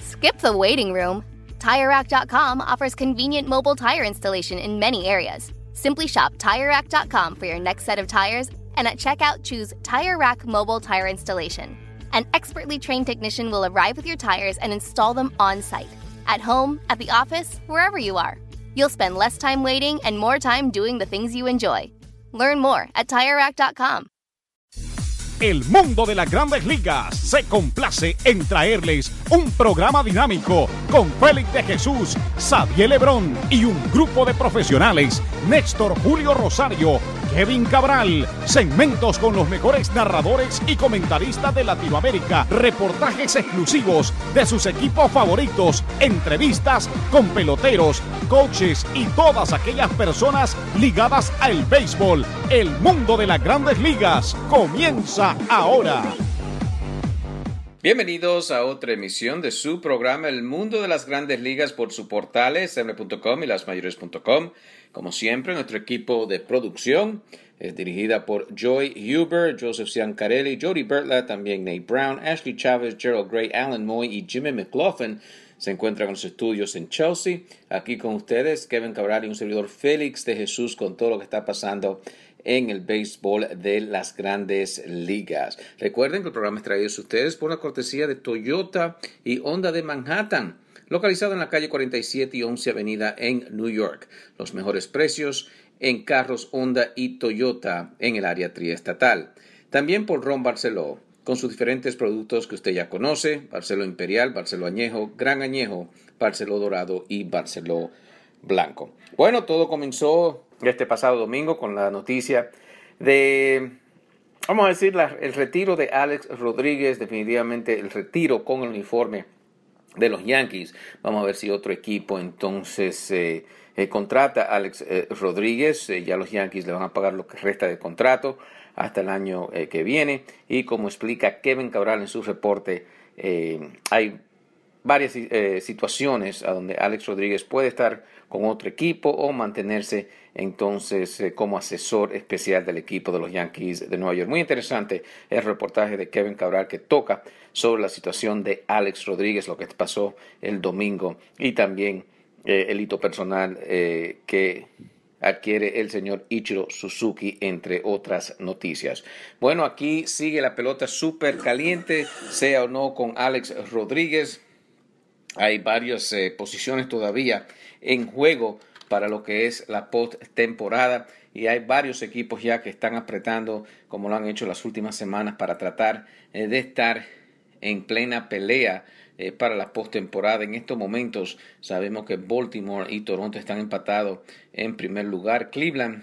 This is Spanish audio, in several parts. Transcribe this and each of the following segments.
Skip the waiting room. TireRack.com offers convenient mobile tire installation in many areas. Simply shop TireRack.com for your next set of tires, and at checkout, choose Tire Rack Mobile Tire Installation. An expertly trained technician will arrive with your tires and install them on-site. At home, at the office, wherever you are. You'll spend less time waiting and more time doing the things you enjoy. Learn more at TireRack.com. El mundo de las Grandes Ligas se complace en traerles un programa dinámico con Félix de Jesús, Xavier Lebrón y un grupo de profesionales, Néstor Julio Rosario, Kevin Cabral, segmentos con los mejores narradores y comentaristas de Latinoamérica, reportajes exclusivos de sus equipos favoritos, entrevistas con peloteros, coaches y todas aquellas personas ligadas al béisbol. El mundo de las Grandes Ligas comienza ahora. Bienvenidos a otra emisión de su programa El Mundo de las Grandes Ligas por sus portales MLB.com y lasmayores.com. Como siempre, nuestro equipo de producción es dirigida por Joy Huber, Joseph Ciancarelli, Jody Bertla, también Nate Brown, Ashley Chávez, Gerald Gray, Alan Moy y Jimmy McLaughlin. Se encuentran en los estudios en Chelsea. Aquí con ustedes, Kevin Cabral y un servidor Félix de Jesús con todo lo que está pasando en el béisbol de las Grandes Ligas. Recuerden que el programa es traído a ustedes por la cortesía de Toyota y Honda de Manhattan, localizado en la calle 47 y 11 Avenida en New York. Los mejores precios en carros Honda y Toyota en el área triestatal. También por Ron Barceló, con sus diferentes productos que usted ya conoce: Barceló Imperial, Barceló Añejo, Gran Añejo, Barceló Dorado y Barceló Blanco. Bueno, todo comenzó este pasado domingo con la noticia de, vamos a decir, el retiro de Alex Rodríguez, definitivamente el retiro con el uniforme de los Yankees. Vamos a ver si otro equipo entonces contrata a Alex Rodríguez. Ya los Yankees le van a pagar lo que resta de contrato hasta el año que viene. Y como explica Kevin Cabral en su reporte, hay varias situaciones a donde Alex Rodríguez puede estar con otro equipo o mantenerse entonces como asesor especial del equipo de los Yankees de Nueva York. Muy interesante el reportaje de Kevin Cabral que toca sobre la situación de Alex Rodríguez, lo que pasó el domingo, y también el hito personal que adquiere el señor Ichiro Suzuki, entre otras noticias. Bueno, aquí sigue la pelota súper caliente, sea o no con Alex Rodríguez. Hay varias posiciones todavía en juego para lo que es la postemporada, y hay varios equipos ya que están apretando, como lo han hecho las últimas semanas, para tratar de estar en plena pelea para la postemporada. En estos momentos sabemos que Baltimore y Toronto están empatados en primer lugar. Cleveland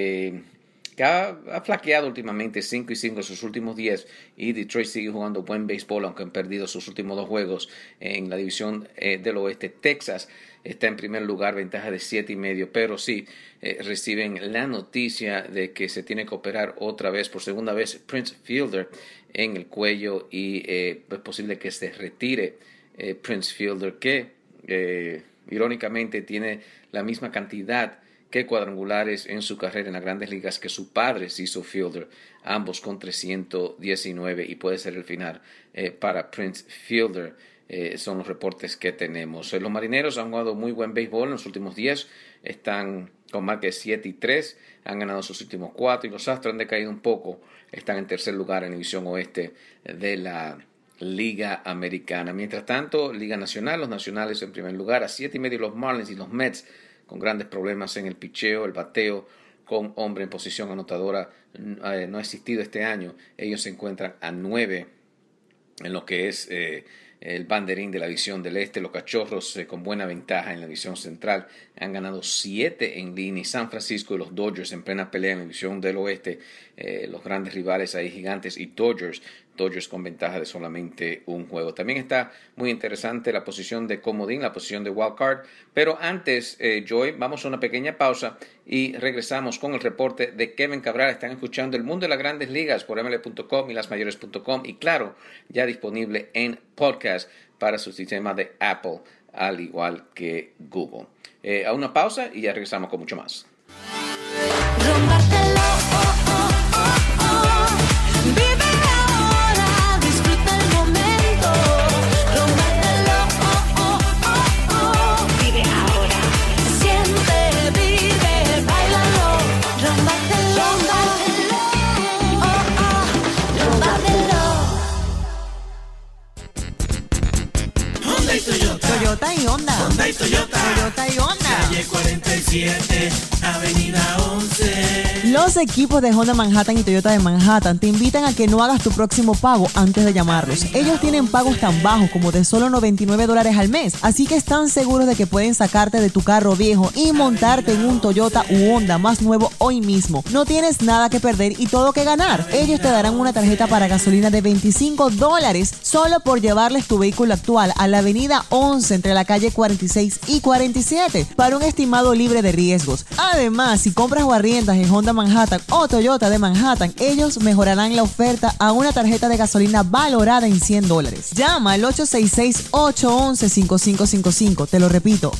que ha flaqueado últimamente 5-5 en sus últimos 10, y Detroit sigue jugando buen béisbol, aunque han perdido sus últimos 2 juegos en la división del oeste. Texas está en primer lugar, ventaja de 7.5, pero sí reciben la noticia de que se tiene que operar otra vez, por segunda vez, Prince Fielder en el cuello, y es posible que se retire Prince Fielder, que irónicamente tiene la misma cantidad que cuadrangulares en su carrera en las Grandes Ligas que su padre, Cecil Fielder, ambos con 319, y puede ser el final para Prince Fielder. Son los reportes que tenemos. Los Marineros han jugado muy buen béisbol en los últimos 10, están con marca de 7-3, han ganado sus últimos 4, y los Astros han decaído un poco, están en tercer lugar en la división oeste de la Liga Americana. Mientras tanto, Liga Nacional, los Nacionales en primer lugar a 7.5, los Marlins y los Mets con grandes problemas en el picheo, el bateo con hombre en posición anotadora no ha existido este año. Ellos se encuentran a 9 en lo que es el banderín de la división del este. Los Cachorros con buena ventaja en la división central han ganado 7 en línea. San Francisco y los Dodgers en plena pelea en la división del oeste. Los grandes rivales ahí, Gigantes y Dodgers con ventaja de solamente un juego. También está muy interesante la posición de comodín, la posición de wild card. Pero antes, Joy, vamos a una pequeña pausa y regresamos con el reporte de Kevin Cabral. Están escuchando El Mundo de las Grandes Ligas por MLB.com y lasmayores.com, y claro, ya disponible en podcast para su sistema de Apple, al igual que Google. A una pausa y ya regresamos con mucho más. Vive ahora, disfruta el momento, rómpatelo, Honda y Toyota. Toyota y Honda. Honda y Toyota. Toyota y Honda. Calle 47, Avenida 11. Los equipos de Honda Manhattan y Toyota de Manhattan te invitan a que no hagas tu próximo pago antes de llamarlos. Ellos tienen pagos tan bajos como de solo $99 al mes, así que están seguros de que pueden sacarte de tu carro viejo y montarte en un Toyota u Honda más nuevo hoy mismo. No tienes nada que perder y todo que ganar. Ellos te darán una tarjeta para gasolina de $25 solo por llevarles tu vehículo actual a la Avenida 11 entre la calle 46 y 47 para un estimado libre de riesgos. Además, si compras o arriendas en Honda Manhattan o Toyota de Manhattan, ellos mejorarán la oferta a una tarjeta de gasolina valorada en $100. Llama al 866-811-5555. Te lo repito,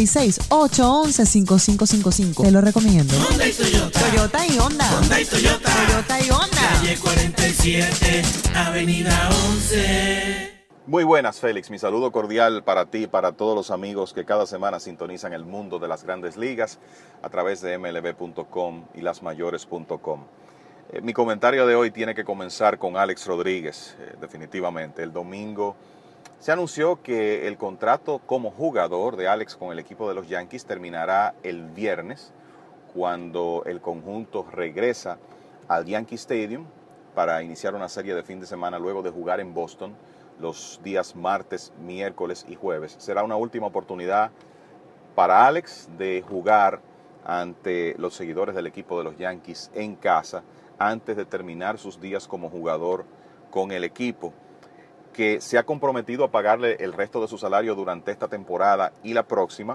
866-811-5555. Te lo recomiendo. Honda y Toyota. Toyota y Honda. Honda y Toyota. Toyota y Honda. Calle 47, Avenida 11. Muy buenas, Félix. Mi saludo cordial para ti y para todos los amigos que cada semana sintonizan el mundo de las grandes ligas a través de mlb.com y lasmayores.com. Mi comentario de hoy tiene que comenzar con Alex Rodríguez, definitivamente. El domingo se anunció que el contrato como jugador de Alex con el equipo de los Yankees terminará el viernes, cuando el conjunto regresa al Yankee Stadium para iniciar una serie de fin de semana luego de jugar en Boston los días martes, miércoles y jueves. Será una última oportunidad para Alex de jugar ante los seguidores del equipo de los Yankees en casa antes de terminar sus días como jugador con el equipo, que se ha comprometido a pagarle el resto de su salario durante esta temporada y la próxima,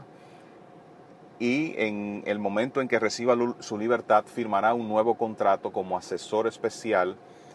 y en el momento en que reciba su libertad firmará un nuevo contrato como asesor especial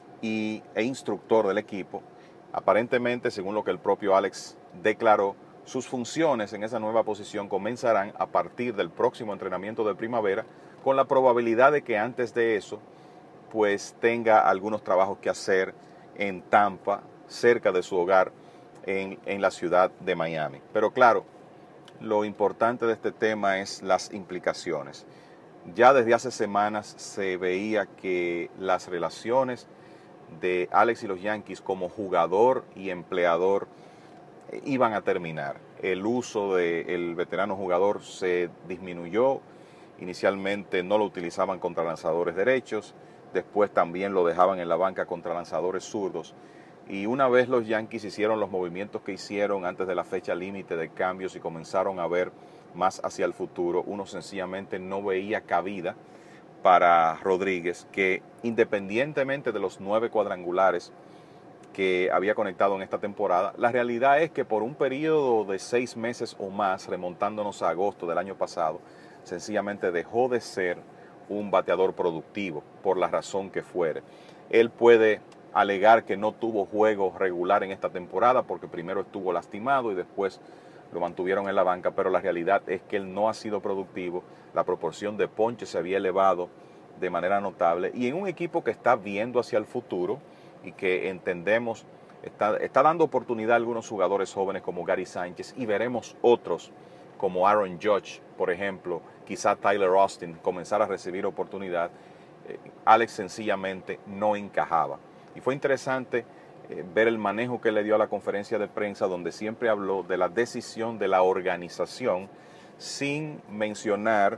e instructor del equipo. Aparentemente, según lo que el propio Alex declaró, sus funciones en esa nueva posición comenzarán a partir del próximo entrenamiento de primavera, con la probabilidad de que antes de eso pues tenga algunos trabajos que hacer en Tampa, cerca de su hogar en la ciudad de Miami. Pero claro, lo importante de este tema es las implicaciones. Ya desde hace semanas se veía que las relaciones de Alex y los Yankees como jugador y empleador iban a terminar. El uso del veterano jugador se disminuyó. Inicialmente no lo utilizaban contra lanzadores derechos, después también lo dejaban en la banca contra lanzadores zurdos. Y una vez los Yankees hicieron los movimientos que hicieron antes de la fecha límite de cambios y comenzaron a ver más hacia el futuro, uno sencillamente no veía cabida para Rodríguez, que independientemente de los 9 cuadrangulares que había conectado en esta temporada, la realidad es que por un periodo de 6 meses o más, remontándonos a agosto del año pasado, sencillamente dejó de ser un bateador productivo, por la razón que fuere. Él puede alegar que no tuvo juego regular en esta temporada porque primero estuvo lastimado y después lo mantuvieron en la banca, pero la realidad es que él no ha sido productivo. La proporción de ponches se había elevado de manera notable, y en un equipo que está viendo hacia el futuro y que entendemos está dando oportunidad a algunos jugadores jóvenes como Gary Sánchez, y veremos otros como Aaron Judge, por ejemplo, quizá Tyler Austin comenzar a recibir oportunidad. Alex sencillamente no encajaba. Y fue interesante ver el manejo que le dio a la conferencia de prensa, donde siempre habló de la decisión de la organización sin mencionar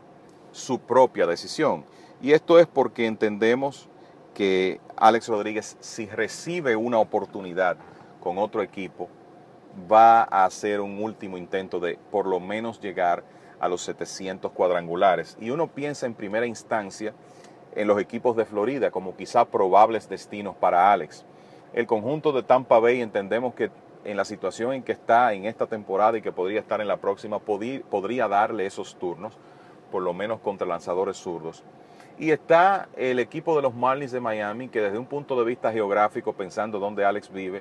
su propia decisión. Y esto es porque entendemos que Alex Rodríguez, si recibe una oportunidad con otro equipo, va a hacer un último intento de por lo menos llegar a los 700 cuadrangulares. Y uno piensa en primera instancia en los equipos de Florida como quizá probables destinos para Alex. El conjunto de Tampa Bay, entendemos que en la situación en que está en esta temporada y que podría estar en la próxima, podría darle esos turnos, por lo menos contra lanzadores zurdos. Y está el equipo de los Marlins de Miami, que desde un punto de vista geográfico, pensando dónde Alex vive,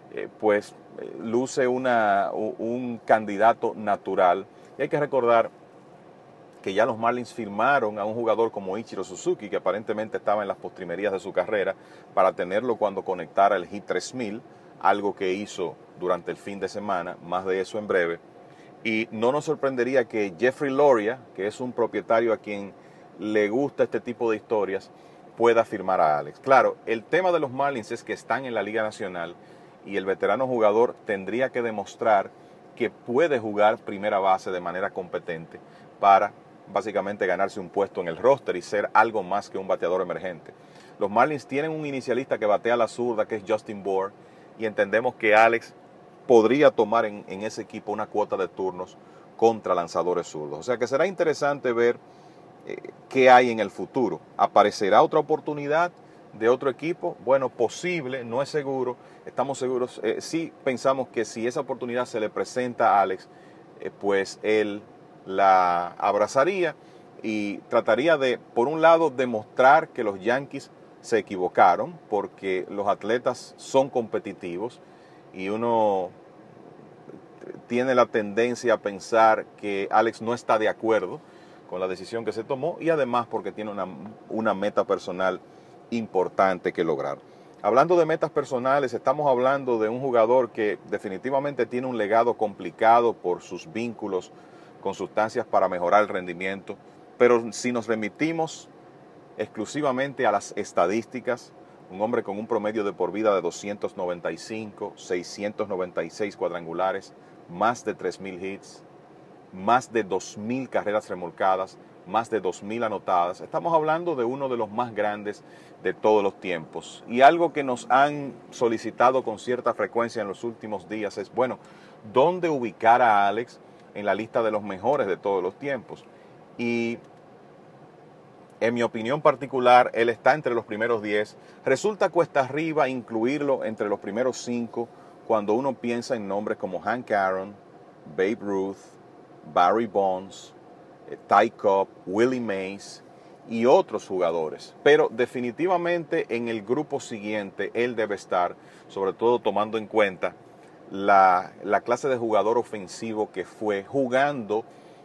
luce un candidato natural. Y hay que recordar que ya los Marlins firmaron a un jugador como Ichiro Suzuki, que aparentemente estaba en las postrimerías de su carrera, para tenerlo cuando conectara el hit 3000, algo que hizo durante el fin de semana, más de eso en breve. Y no nos sorprendería que Jeffrey Loria, que es un propietario a quien le gusta este tipo de historias, pueda firmar a Alex. Claro, el tema de los Marlins es que están en la Liga Nacional y el veterano jugador tendría que demostrar que puede jugar primera base de manera competente para básicamente ganarse un puesto en el roster y ser algo más que un bateador emergente. Los Marlins tienen un inicialista que batea a la zurda, que es Justin Bour, y entendemos que Alex podría tomar en ese equipo una cuota de turnos contra lanzadores zurdos. O sea que será interesante ver qué hay en el futuro. ¿Aparecerá otra oportunidad de otro equipo? Bueno, posible, no es seguro. Estamos seguros, sí pensamos que si esa oportunidad se le presenta a Alex, pues él la abrazaría y trataría de, por un lado, demostrar que los Yankees se equivocaron, porque los atletas son competitivos y uno tiene la tendencia a pensar que Alex no está de acuerdo con la decisión que se tomó, y además porque tiene una meta personal importante que lograr. Hablando de metas personales, estamos hablando de un jugador que definitivamente tiene un legado complicado por sus vínculos con sustancias para mejorar el rendimiento, pero si nos remitimos exclusivamente a las estadísticas, un hombre con un promedio de por vida de 295, 696 cuadrangulares, más de 3,000 hits, más de 2,000 carreras remolcadas, más de 2,000 anotadas. Estamos hablando de uno de los más grandes de todos los tiempos. Y algo que nos han solicitado con cierta frecuencia en los últimos días es, bueno, ¿dónde ubicar a Alex en la lista de los mejores de todos los tiempos? Y en mi opinión particular, él está entre los primeros 10. Resulta cuesta arriba incluirlo entre los primeros 5 cuando uno piensa en nombres como Hank Aaron, Babe Ruth, Barry Bonds, Ty Cobb, Willie Mays y otros jugadores. Pero definitivamente en el grupo siguiente él debe estar, sobre todo tomando en cuenta la clase de jugador ofensivo que fue, jugando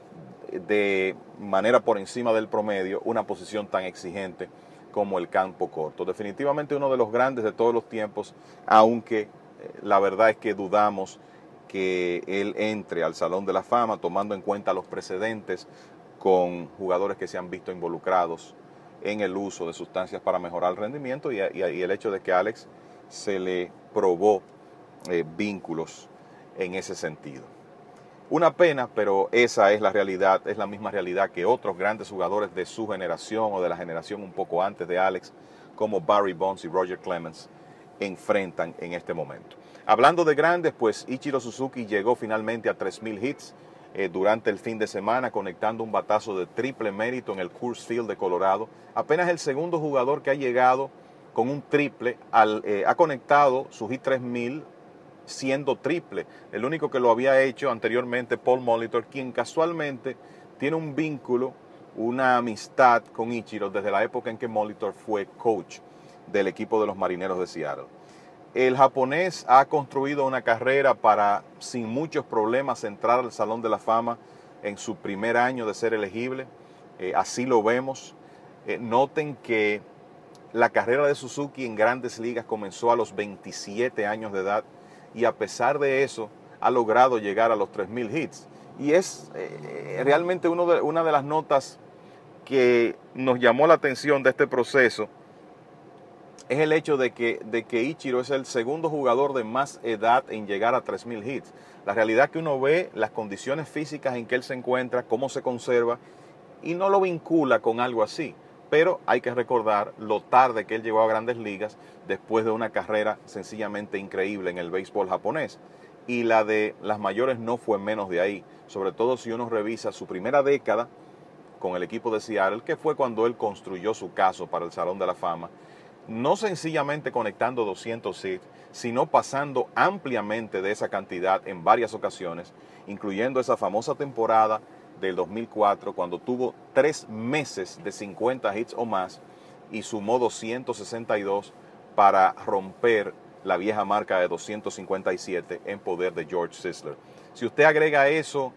de manera por encima del promedio una posición tan exigente como el campo corto. Definitivamente uno de los grandes de todos los tiempos, aunque la verdad es que dudamos que él entre al Salón de la Fama, tomando en cuenta los precedentes con jugadores que se han visto involucrados en el uso de sustancias para mejorar el rendimiento y el hecho de que a Alex se le probó vínculos en ese sentido. Una pena, pero esa es la realidad, es la misma realidad que otros grandes jugadores de su generación o de la generación un poco antes de Alex, como Barry Bonds y Roger Clemens, enfrentan en este momento. Hablando de grandes, pues Ichiro Suzuki llegó finalmente a 3,000 hits durante el fin de semana, conectando un batazo de triple mérito en el Coors Field de Colorado. Apenas el segundo jugador que ha llegado con un triple, ha conectado su hit 3,000 siendo triple. El único que lo había hecho anteriormente, Paul Molitor, quien casualmente tiene un vínculo, una amistad con Ichiro desde la época en que Molitor fue coach del equipo de los Marineros de Seattle. El japonés ha construido una carrera para, sin muchos problemas, entrar al Salón de la Fama en su primer año de ser elegible. Así lo vemos. Noten que la carrera de Suzuki en Grandes Ligas comenzó a los 27 años de edad y a pesar de eso ha logrado llegar a los 3,000 hits. Y es realmente una de las notas que nos llamó la atención de este proceso, es el hecho de que Ichiro es el segundo jugador de más edad en llegar a 3,000 hits. La realidad que uno ve, las condiciones físicas en que él se encuentra, cómo se conserva, y no lo vincula con algo así. Pero hay que recordar lo tarde que él llegó a Grandes Ligas después de una carrera sencillamente increíble en el béisbol japonés. Y la de las mayores no fue menos de ahí, sobre todo si uno revisa su primera década con el equipo de Seattle, que fue cuando él construyó su caso para el Salón de la Fama. No sencillamente conectando 200 hits, sino pasando ampliamente de esa cantidad en varias ocasiones, incluyendo esa famosa temporada del 2004, cuando tuvo 3 meses de 50 hits o más y sumó 262 para romper la vieja marca de 257 en poder de George Sisler. Si usted agrega a eso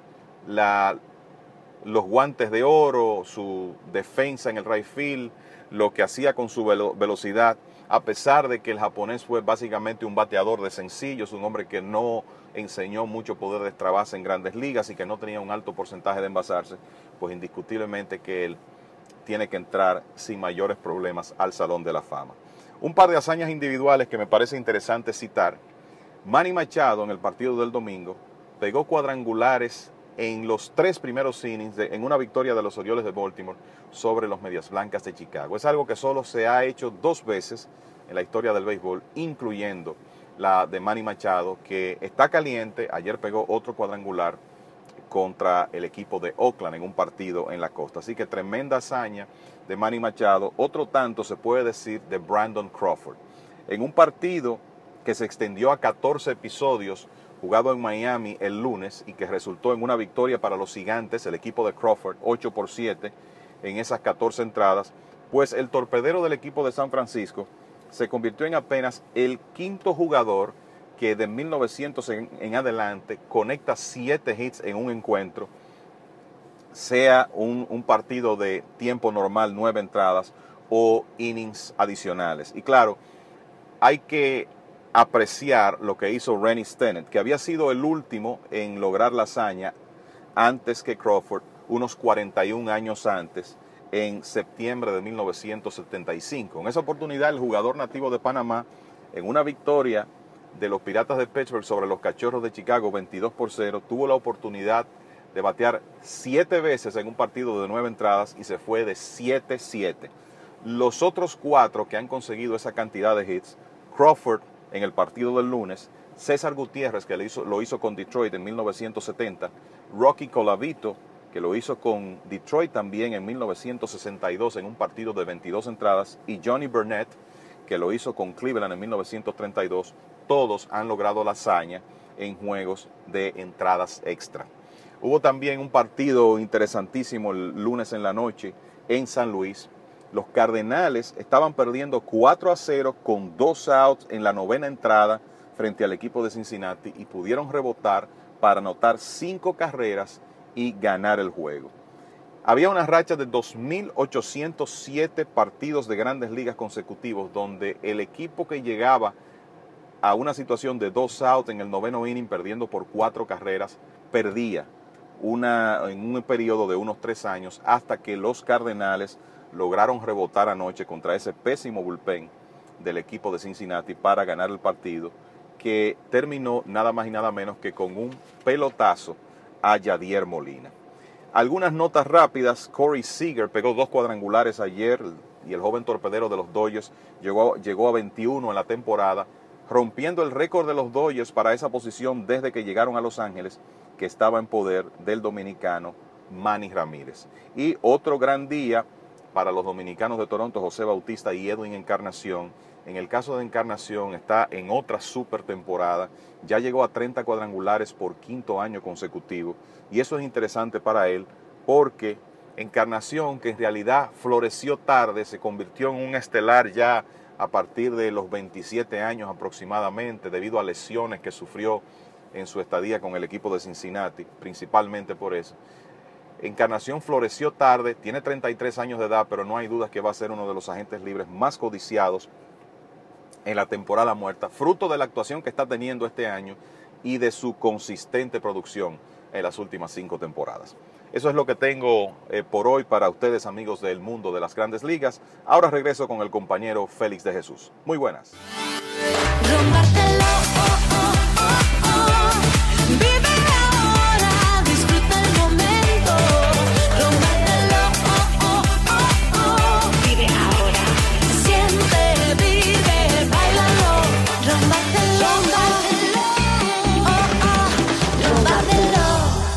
los guantes de oro, su defensa en el right field, lo que hacía con su velocidad, a pesar de que el japonés fue básicamente un bateador de sencillos, un hombre que no enseñó mucho poder de extra base en Grandes Ligas y que no tenía un alto porcentaje de envasarse, pues indiscutiblemente que él tiene que entrar sin mayores problemas al Salón de la Fama. Un par de hazañas individuales que me parece interesante citar. Manny Machado en el partido del domingo pegó cuadrangulares en los 3 primeros innings en una victoria de los Orioles de Baltimore sobre los Medias Blancas de Chicago. Es algo que solo se ha hecho 2 veces en la historia del béisbol, incluyendo la de Manny Machado, que está caliente. Ayer pegó otro cuadrangular contra el equipo de Oakland en un partido en la costa. Así que tremenda hazaña de Manny Machado. Otro tanto se puede decir de Brandon Crawford. En un partido que se extendió a 14 episodios, jugado en Miami el lunes y que resultó en una victoria para los Gigantes, el equipo de Crawford, 8-7 en esas 14 entradas, pues el torpedero del equipo de San Francisco se convirtió en apenas el 5º jugador que de 1900 en adelante conecta 7 hits en un encuentro, sea un partido de tiempo normal, 9 entradas o innings adicionales. Y claro, hay que apreciar lo que hizo Rennie Stennett, que había sido el último en lograr la hazaña antes que Crawford, unos 41 años antes, en septiembre de 1975. En esa oportunidad, el jugador nativo de Panamá, en una victoria de los Piratas de Pittsburgh sobre los Cachorros de Chicago, 22-0, tuvo la oportunidad de batear 7 veces en un partido de 9 entradas y se fue de 7-7. Los otros 4 que han conseguido esa cantidad de hits, Crawford en el partido del lunes, César Gutiérrez, que lo hizo con Detroit en 1970, Rocky Colavito, que lo hizo con Detroit también en 1962 en un partido de 22 entradas, y Johnny Burnett, que lo hizo con Cleveland en 1932, todos han logrado la hazaña en juegos de entradas extra. Hubo también un partido interesantísimo el lunes en la noche en San Luis. Los Cardenales estaban perdiendo 4-0 con 2 outs en la 9ª entrada frente al equipo de Cincinnati y pudieron rebotar para anotar 5 carreras y ganar el juego. Había una racha de 2.807 partidos de Grandes Ligas consecutivos donde el equipo que llegaba a una situación de 2 outs en el 9º inning perdiendo por 4 carreras perdía en un periodo de unos 3 años, hasta que los Cardenales lograron rebotar anoche contra ese pésimo bullpen del equipo de Cincinnati para ganar el partido, que terminó nada más y nada menos que con un pelotazo a Yadier Molina. Algunas notas rápidas: Corey Seager pegó 2 cuadrangulares ayer y el joven torpedero de los Dodgers llegó a 21 en la temporada, rompiendo el récord de los Dodgers para esa posición desde que llegaron a Los Ángeles, que estaba en poder del dominicano Manny Ramírez. Y otro gran día para los dominicanos de Toronto, José Bautista y Edwin Encarnación. En el caso de Encarnación, está en otra super temporada, ya llegó a 30 cuadrangulares por 5º año consecutivo, y eso es interesante para él porque Encarnación, que en realidad floreció tarde, se convirtió en un estelar ya a partir de los 27 años aproximadamente, debido a lesiones que sufrió en su estadía con el equipo de Cincinnati, principalmente por eso. Encarnación floreció tarde, tiene 33 años de edad, pero no hay dudas que va a ser uno de los agentes libres más codiciados en la temporada muerta, fruto de la actuación que está teniendo este año y de su consistente producción en las últimas 5 temporadas. Eso es lo que tengo por hoy para ustedes, amigos del mundo de las Grandes Ligas. Ahora regreso con el compañero Félix de Jesús. Muy buenas. Vive ahora, disfruta el momento. Rómpatelo, vive ahora. Siente, vive, báilalo. Rómpatelo, rómpatelo.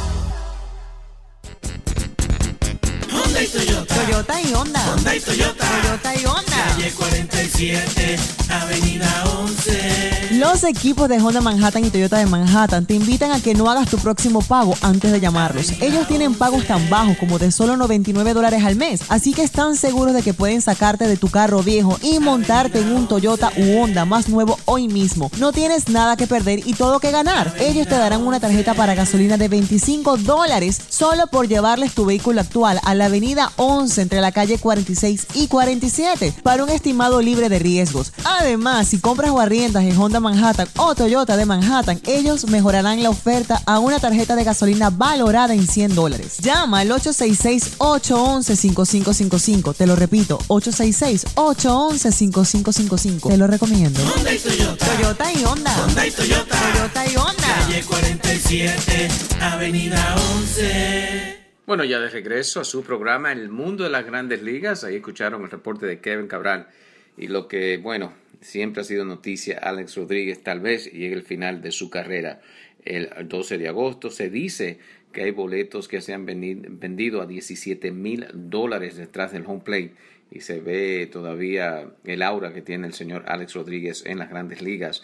Honda y Toyota. Toyota y Honda. Honda y Toyota. Toyota y Honda. Calle 47, Avenida 11. Los equipos de Honda Manhattan y Toyota de Manhattan te invitan a que no hagas tu próximo pago antes de llamarlos. Ellos tienen pagos tan bajos como de solo $99 al mes, así que están seguros de que pueden sacarte de tu carro viejo y montarte en un Toyota u Honda más nuevo hoy mismo. No tienes nada que perder y todo que ganar. Ellos te darán una tarjeta para gasolina de $25 solo por llevarles tu vehículo actual a la Avenida 11 entre la calle 46 y 47 para un un estimado libre de riesgos. Además, si compras o arriendas en Honda Manhattan o Toyota de Manhattan, ellos mejorarán la oferta a una tarjeta de gasolina valorada en $100. Llama al 866-811-5555. Te lo repito, 866-811-5555. Te lo recomiendo. Honda y Toyota. Toyota y Honda. Honda y Toyota. Toyota y Honda. Calle 47, Avenida 11. Bueno, ya de regreso a su programa El Mundo de las Grandes Ligas. Ahí escucharon el reporte de Kevin Cabral y lo que, bueno, siempre ha sido noticia, Alex Rodríguez tal vez llegue el final de su carrera el 12 de agosto. Se dice que hay boletos que se han vendido a $17,000 detrás del home plate y se ve todavía el aura que tiene el señor Alex Rodríguez en las Grandes Ligas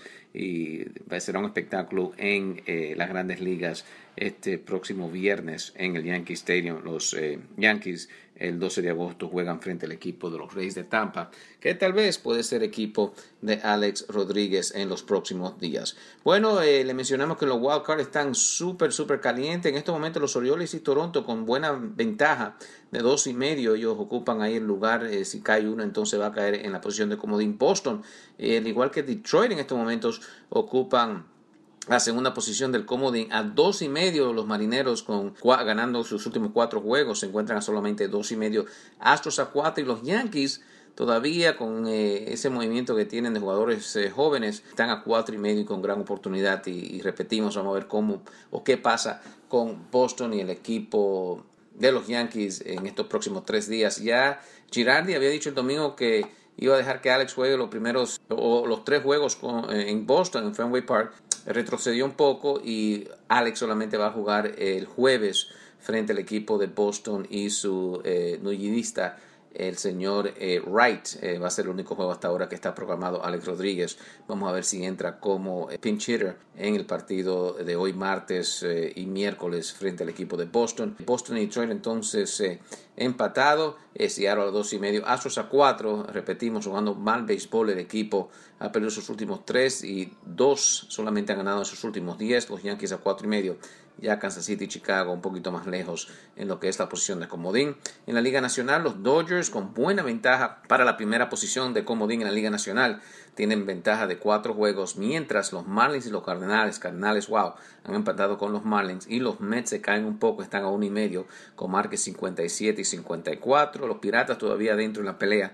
y será un espectáculo en las Grandes Ligas este próximo viernes en el Yankee Stadium. Los Yankees el 12 de agosto juegan frente al equipo de los Rays de Tampa, que tal vez puede ser equipo de Alex Rodríguez en los próximos días. Bueno, le mencionamos que los wild cards están súper calientes. En estos momentos los Orioles y Toronto con buena ventaja de 2.5. Ellos ocupan ahí el lugar. Si cae uno, entonces va a caer en la posición de comodín. Boston, al igual que Detroit en estos momentos, ocupan la segunda posición del comodín a 2.5. Los Marineros ganando sus últimos 4 juegos se encuentran a solamente 2.5. Astros a 4 y los Yankees todavía con ese movimiento que tienen de jugadores jóvenes están a 4.5 y con gran oportunidad y repetimos, vamos a ver cómo o qué pasa con Boston y el equipo de los Yankees en estos próximos 3 días. Ya Girardi había dicho el domingo que iba a dejar que Alex juegue los 3 juegos en Boston, en Fenway Park. Retrocedió un poco y Alex solamente va a jugar el jueves frente al equipo de Boston y su nuyidista, el señor Wright. Va a ser el único juego hasta ahora que está programado Alex Rodríguez. Vamos a ver si entra como pinch hitter en el partido de hoy martes y miércoles frente al equipo de Boston. Boston y Detroit entonces empatado. Seattle a 2.5. Astros a 4. Repetimos, jugando mal béisbol el equipo. Ha perdido sus últimos 3 y 2 solamente han ganado en sus últimos 10. Los Yankees a 4.5. Ya Kansas City y Chicago un poquito más lejos en lo que es la posición de comodín. En la Liga Nacional, los Dodgers con buena ventaja para la primera posición de comodín en la Liga Nacional. Tienen ventaja de 4 juegos, mientras los Marlins y los Cardenales, wow, han empatado con los Marlins y los Mets se caen un poco, están a 1.5 con marques 57 y 54. Los Piratas todavía dentro de la pelea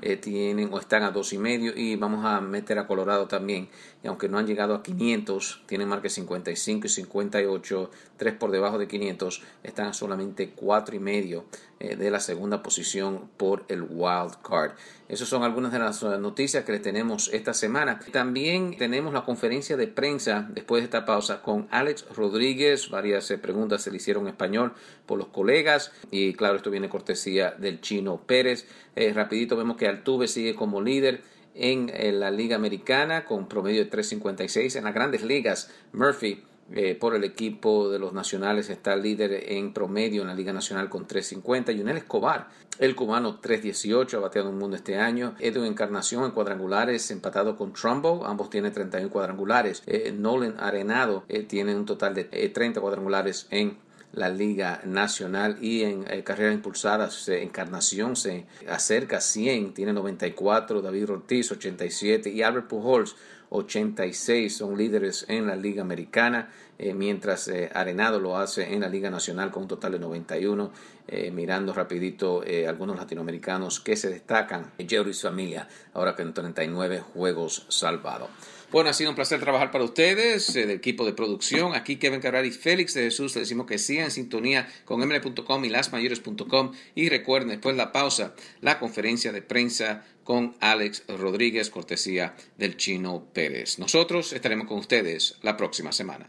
están a 2.5 y vamos a meter a Colorado también. Y aunque no han llegado a 500, tienen marques 55 y 58, 3 por debajo de 500, están a solamente 4.5 de la segunda posición por el wild card. Esas son algunas de las noticias que les tenemos esta semana. También tenemos la conferencia de prensa después de esta pausa con Alex Rodríguez. Varias preguntas se le hicieron en español por los colegas y claro, esto viene cortesía del Chino Pérez. Rapidito vemos que Altuve sigue como líder en la Liga Americana con promedio de 3.56. En las Grandes Ligas, Murphy por el equipo de los Nacionales está líder en promedio en la Liga Nacional con 3.50. Yunel Escobar, el cubano, 3.18, ha bateado un mundo este año. Edwin Encarnación en cuadrangulares empatado con Trumbo, ambos tienen 31 cuadrangulares. Nolan Arenado tiene un total de 30 cuadrangulares en la Liga Nacional y en carreras impulsadas. Encarnación se acerca a 100, tiene 94, David Ortiz 87 y Albert Pujols 86 son líderes en la Liga Americana, mientras Arenado lo hace en la Liga Nacional con un total de 91. Mirando rapidito algunos latinoamericanos que se destacan, Jerry y su familia, ahora con 39 juegos salvados. Bueno, ha sido un placer trabajar para ustedes, del equipo de producción. Aquí Kevin Cabral y Félix de Jesús. Les decimos que sigan en sintonía con ml.com y lasmayores.com. Y recuerden, después de la pausa, la conferencia de prensa con Alex Rodríguez, cortesía del Chino Pérez. Nosotros estaremos con ustedes la próxima semana.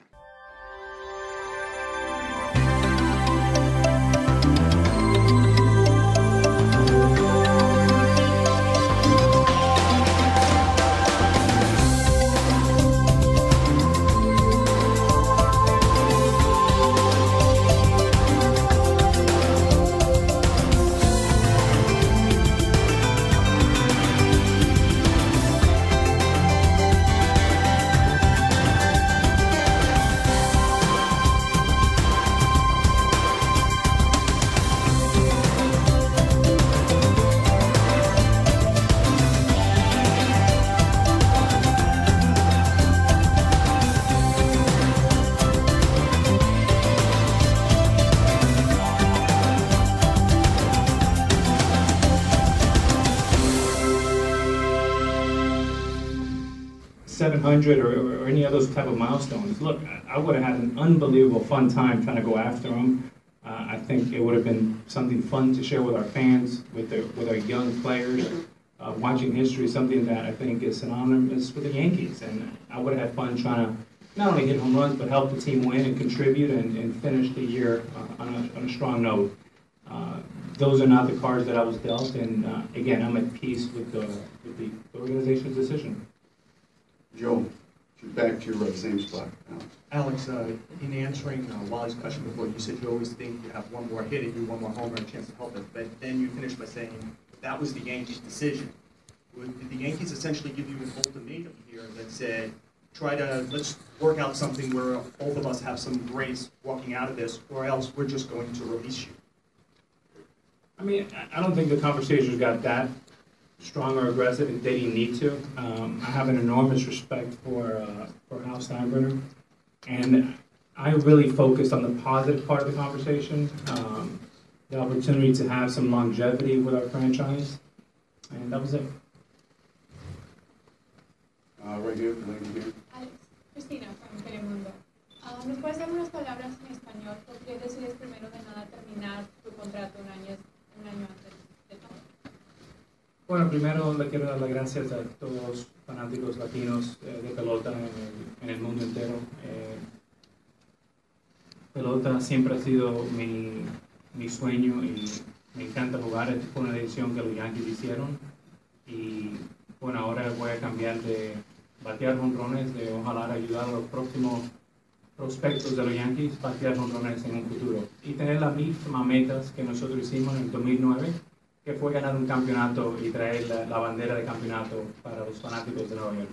100 or any of those type of milestones, look, I would have had an unbelievable fun time trying to go after them. I think it would have been something fun to share with our fans, with our young players. Watching history is something that I think is synonymous with the Yankees, and I would have had fun trying to not only hit home runs, but help the team win and contribute and finish the year on a strong note. Those are not the cards that I was dealt, and again, I'm at peace with the organization's decision. Joe, back to your same spot. Alex, in answering Wally's question before, you said you always think you have one more hit and you one more homer and a chance to help it, but then you finished by saying that was the Yankees' decision. Did the Yankees essentially give you an ultimatum here that said, let's work out something where both of us have some grace walking out of this, or else we're just going to release you? I mean, I don't think the conversations got that strong or aggressive, and they didn't need to. I have an enormous respect for Hal Steinbrenner, and I really focused on the positive part of the conversation, the opportunity to have some longevity with our franchise, and that was it. Right here, the lady here. Alex, Cristina, from Telemundo. ¿Nos puedes dar unas palabras en español? ¿Por qué decides primero de nada terminar tu contrato un año antes de todo? Bueno, primero le quiero dar las gracias a todos los fanáticos latinos de pelota en el mundo entero. Pelota siempre ha sido mi sueño y me encanta jugar. Esta fue una decisión que los Yankees hicieron y bueno, ahora voy a cambiar de batear jonrones, de ojalá ayudar a los próximos prospectos de los Yankees, batear jonrones en un futuro y tener las mismas metas que nosotros hicimos en el 2009, que fue ganar un campeonato y traer la bandera de campeonato para los fanáticos de Nueva York.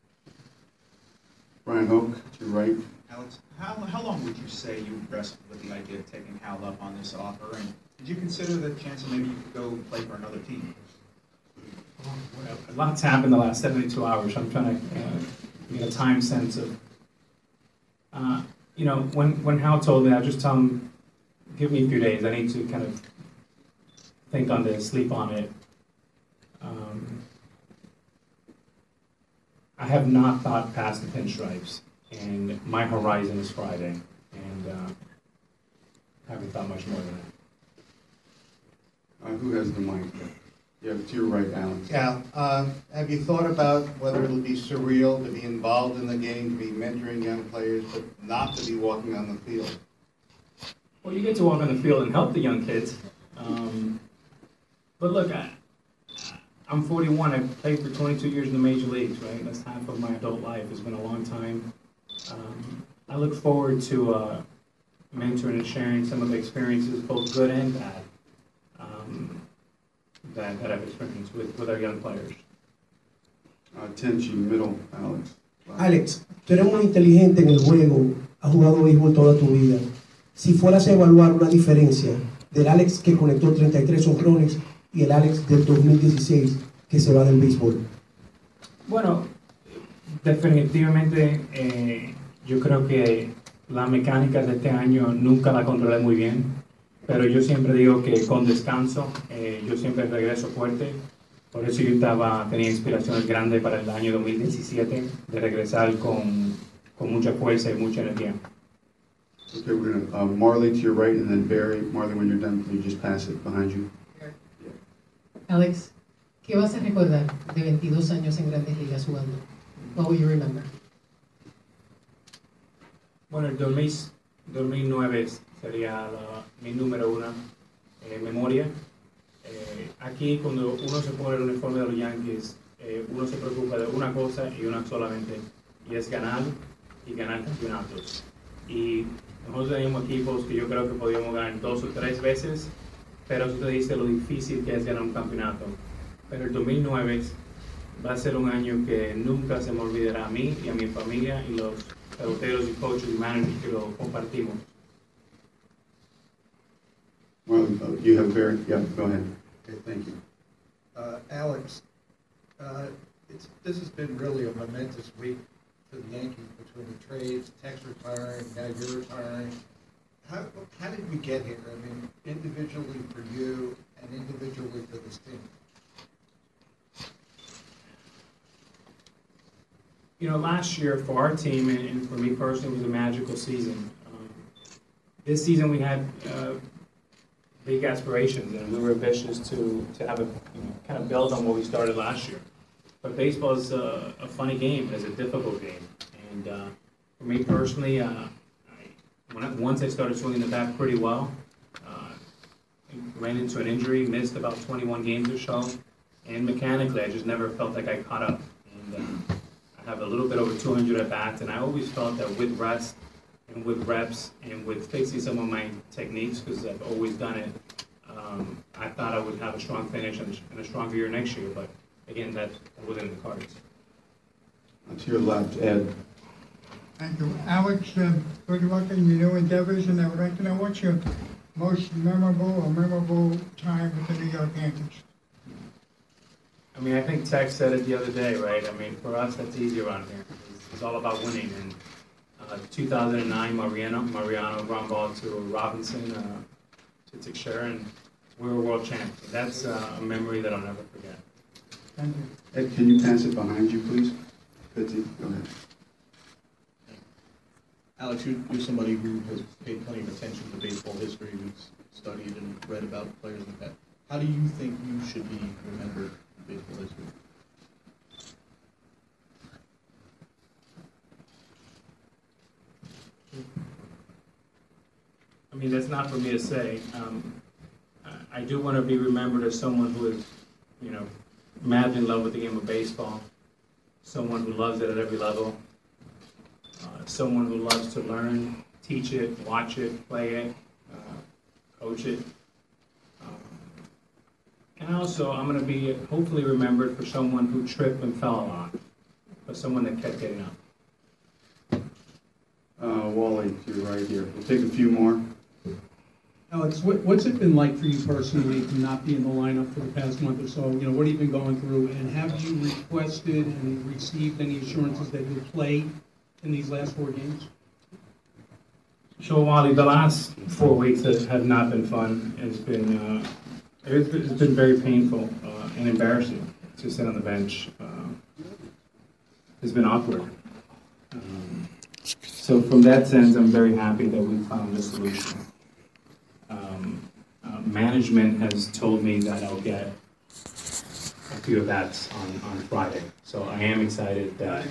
Brian Hoke, to your right. Alex, how long would you say you wrestled with the idea of taking Hal up on this offer, and did you consider the chance that maybe you could go play for another team? Well, a lot's happened in the last 72 hours. I'm trying to get a time sense of, when Hal told me, I just tell him, give me a few days. I need to kind of think on this, sleep on it. I have not thought past the pinstripes, and my horizon is Friday, and I haven't thought much more than that. Who has the mic? Yeah, to your right, Alex. Yeah. Have you thought about whether it'll be surreal to be involved in the game, to be mentoring young players, but not to be walking on the field? Well, you get to walk on the field and help the young kids. But look, I'm 41. I've played for 22 years in the major leagues, right? That's half of my adult life. It's been a long time. I look forward to mentoring and sharing some of the experiences, both good and bad, that I've experienced with our young players. Tenchi, middle, Alex. Alex, tú eres muy inteligente en el juego, has jugado béisbol toda tu vida. Si fueras a evaluar una diferencia del Alex que conectó 33 honrones y el Alex del 2016 que se va del béisbol. Bueno, definitivamente yo creo que la mecánica de este año nunca la controlé muy bien, pero yo siempre digo que con descanso yo siempre regreso fuerte. Por eso yo tenía inspiraciones grandes para el año 2017 de regresar con mucha fuerza y mucha energía. Okay, we're gonna Marley to your right, and then Barry. Marley, when you're done, can you just pass it behind you? Alex, ¿qué vas a recordar de 22 años en Grandes Ligas jugando? What will you remember? Bueno, el 2009 sería mi número uno memoria. Aquí cuando uno se pone el uniforme de los Yankees, uno se preocupa de una cosa y una solamente, y es ganar y ganar campeonatos. Y nosotros tenemos equipos que yo creo que podíamos ganar 2 o 3 veces, pero eso te dice lo difícil que es ganar un campeonato. Pero el 2009 va a ser un año que nunca se me olvidará a mí y a mi familia y los peloteros y coaches y managers que lo compartimos. Well, you have Barry. Yeah, go ahead. Okay, thank you. Alex, this has been really a momentous week for the Yankees between the trades, Tex retiring, now you're retiring. How did we get here? I mean, individually for you and individually for this team. You know, last year for our team and for me personally, it was a magical season. This season we had big aspirations, and we were ambitious to have a kind of build on what we started last year. But baseball is a funny game. It's a difficult game, and for me personally, once I started swinging the bat pretty well, ran into an injury, missed about 21 games or so, and mechanically I just never felt like I caught up. And I have a little bit over 200 at bats, and I always felt that with rest and with reps and with fixing some of my techniques, because I've always done it, I thought I would have a strong finish and a stronger year next year. But again, that wasn't in the cards. To your left, Ed. Thank you. Alex, good luck in your new endeavors, and I would like to know what's your most memorable time with the New York Yankees? I mean, I think Tex said it the other day, right? I mean, for us, that's easy around here. It's all about winning. And 2009, Mariano ground ball to Robinson, to Teixeira, and we were world champions. That's a memory that I'll never forget. Thank you. Ed, can you pass it behind you, please? Betsy, go ahead. Alex, you're somebody who has paid plenty of attention to baseball history, who's studied and read about players like that. How do you think you should be remembered in baseball history? I mean, that's not for me to say. I do want to be remembered as someone who is, madly in love with the game of baseball, someone who loves it at every level, someone who loves to learn, teach it, watch it, play it, coach it. And also, I'm going to be hopefully remembered for someone who tripped and fell a lot, but someone that kept getting up. Wally, to your right here. We'll take a few more. Alex, what's it been like for you personally to not be in the lineup for the past month or so? What have you been going through? And have you requested and received any assurances that you'll play in these last 4 games? So, Wally, the last 4 weeks have not been fun. It's been very painful and embarrassing to sit on the bench. It's been awkward. So from that sense, I'm very happy that we found a solution. Management has told me that I'll get a few of that on Friday. So I am excited that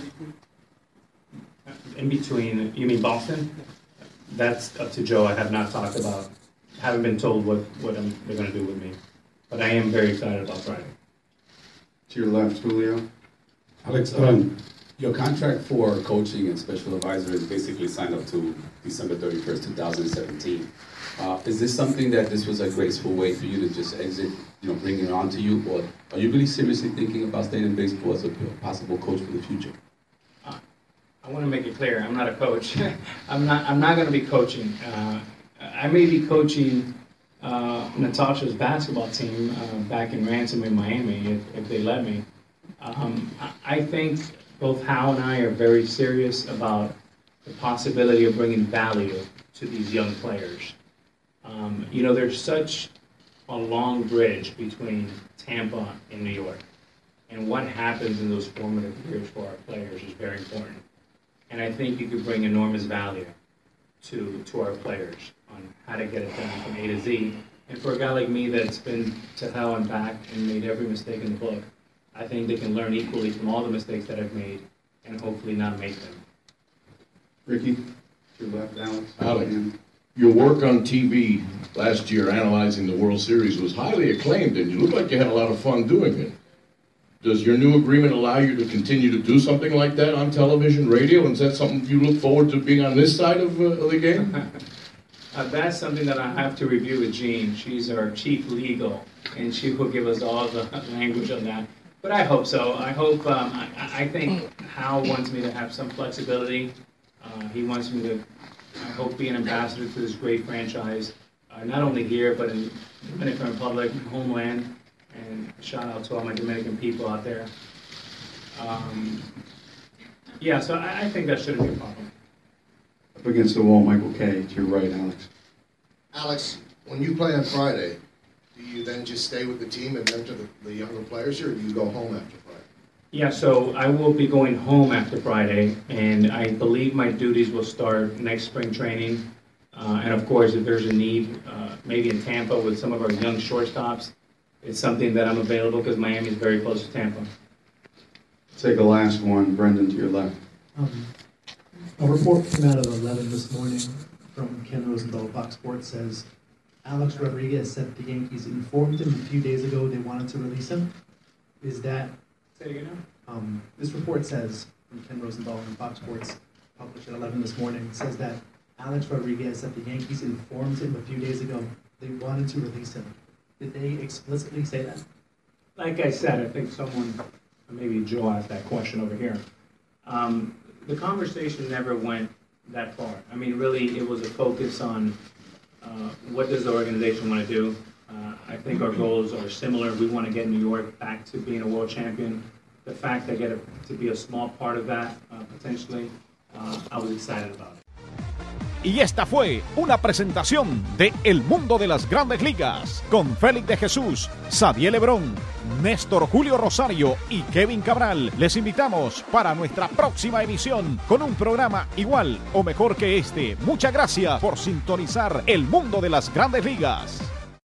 in between, you mean Boston? That's up to Joe. I have not talked about, haven't been told what they're going to do with me. But I am very excited about Friday. To your left, Julio. Alex, your contract for coaching and special advisor is basically signed up to December 31st, 2017. Is this something that this was a graceful way for you to just exit, bring it on to you? Or are you really seriously thinking about staying in baseball as a possible coach for the future? I want to make it clear, I'm not a coach. I'm not going to be coaching. I may be coaching Natasha's basketball team back in Ransom in Miami, if they let me. I think both Hal and I are very serious about the possibility of bringing value to these young players. There's such a long bridge between Tampa and New York, and what happens in those formative years for our players is very important. And I think you could bring enormous value to our players on how to get it done from A to Z. And for a guy like me that's been to hell and back and made every mistake in the book, I think they can learn equally from all the mistakes that I've made and hopefully not make them. Ricky, to your left, Alex. Alex, your work on TV last year analyzing the World Series was highly acclaimed, and you looked like you had a lot of fun doing it. Does your new agreement allow you to continue to do something like that on television, radio, and is that something you look forward to being on this side of the game? That's something that I have to review with Jean. She's our chief legal, and she will give us all the language on that. But I hope so. I hope, I think Hal wants me to have some flexibility. He wants me to, I hope, be an ambassador to this great franchise, not only here, but in the Dominican Republic, homeland. And shout out to all my Dominican people out there. So I think that shouldn't be a problem. Up against the wall, Michael Kay. To your right, Alex. Alex, when you play on Friday, do you then just stay with the team and mentor the younger players, or do you go home after Friday? Yeah, so I will be going home after Friday, and I believe my duties will start next spring training. And of course, if there's a need, maybe in Tampa with some of our young shortstops, it's something that I'm available because Miami is very close to Tampa. Take the last one, Brendan, to your left. A report came out of 11 this morning from Ken Rosenthal, Fox Sports, says Alex Rodriguez said the Yankees informed him a few days ago they wanted to release him. Is that... Say it again now? This report says, from Ken Rosenthal and Fox Sports, published at 11 this morning, says that Alex Rodriguez said the Yankees informed him a few days ago they wanted to release him. Did they explicitly say that? Like I said, I think someone, maybe Joe asked that question over here. The conversation never went that far. I mean, really, it was a focus on what does the organization want to do. I think our goals are similar. We want to get New York back to being a world champion. The fact that I get to be a small part of that, potentially, I was excited about it. Y esta fue una presentación de El Mundo de las Grandes Ligas con Félix de Jesús, Xavier Lebrón, Néstor Julio Rosario y Kevin Cabral. Les invitamos para nuestra próxima emisión con un programa igual o mejor que este. Muchas gracias por sintonizar El Mundo de las Grandes Ligas.